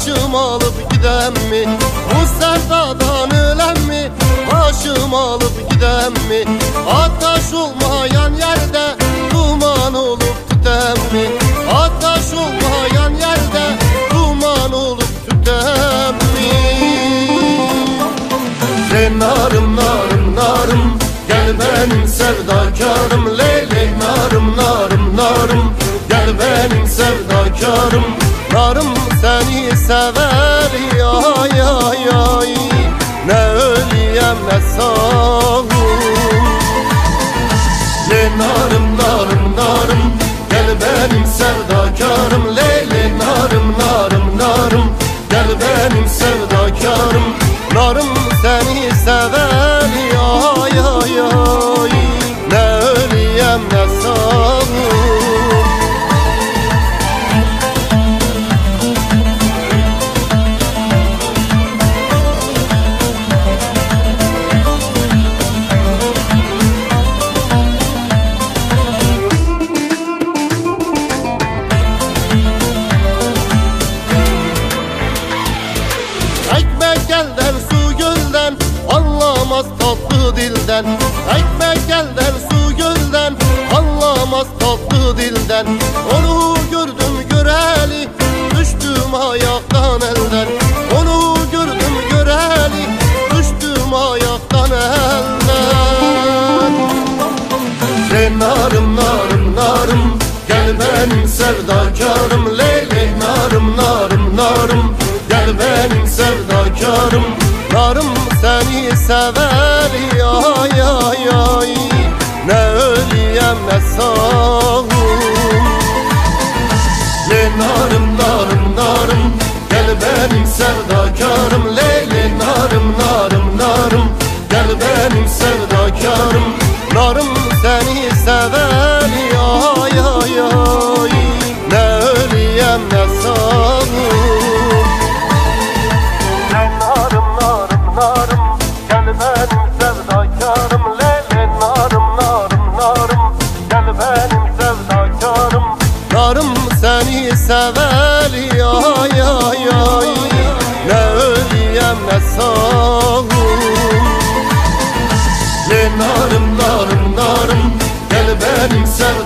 başım alıp gidem mi? Bu sevdadan ölen mi? Başım alıp gidem mi? Ateş olmayan yerde duman olup tütem mi? Ateş olmayan yerde duman olup tütem mi? Narım narım narım, gel benim sevdakarım. Leylek narım narım narım, gel benim sevdakarım. Narım seni sever ay ay ay, ne ölüyem ne sağım. Narım narım narım, gel benim sevdakarım. Leylek narım narım narım, gel benim sevdakarım. Narım seni sever ay ay ay, ne ölüyem ne sağım. Ekmek elden su gölden, anlamaz tatlı dilden. Ekmek elden su gölden, anlamaz tatlı dilden. Onu gördüm göreli, düştüm ayaktan elden. Onu gördüm göreli, düştüm ayaktan elden. Narım narım narım, gel benim sevdakarım. Leylek narım narım narım, gel benim sevdakarım. Narım seni sever ay ay ay, ne ölüyem ne sağım. Narım narım narım, gel benim sevdakarım. Leylek narım narım narım, gel benim sevdakarım. Narım seni sever ay ay ay, ne ölüyem ne sağım. Narım narım narım, gel benim sevdakarım. Leylek narım narım narım, gel benim sevdakarım. Narım seni sever ay ay ay, ne ölüyem ne sağım. Narım narım narım, gel benim sevdakarım.